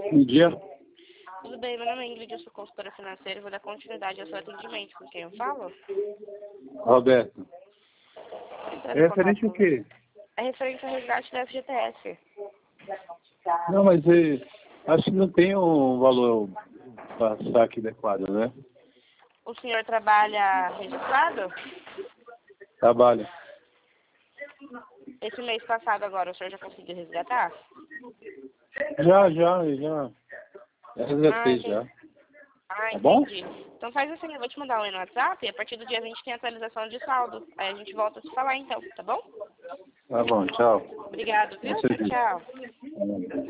Bom dia, Tudo bem, meu nome é Ingrid, eu sou consultora financeira e vou dar continuidade ao seu atendimento. Com quem eu falo? Roberto. Entrando É em referente contato ao com você. quê? É referente ao resgate da FGTS. Não, mas acho que não tem um valor para saque adequado, né? O senhor trabalha registrado? Trabalho. Esse mês passado agora, o senhor já conseguiu resgatar? Já Ah, resgatei já. entendi. Ah, Tá bom? entendi. Então faz assim, eu vou te mandar um e no WhatsApp e a partir do dia 20 tem atualização de saldo. Aí a gente volta a se falar então, tá bom? Tá bom, tchau. Obrigado, viu? Você Tchau, diz. tchau.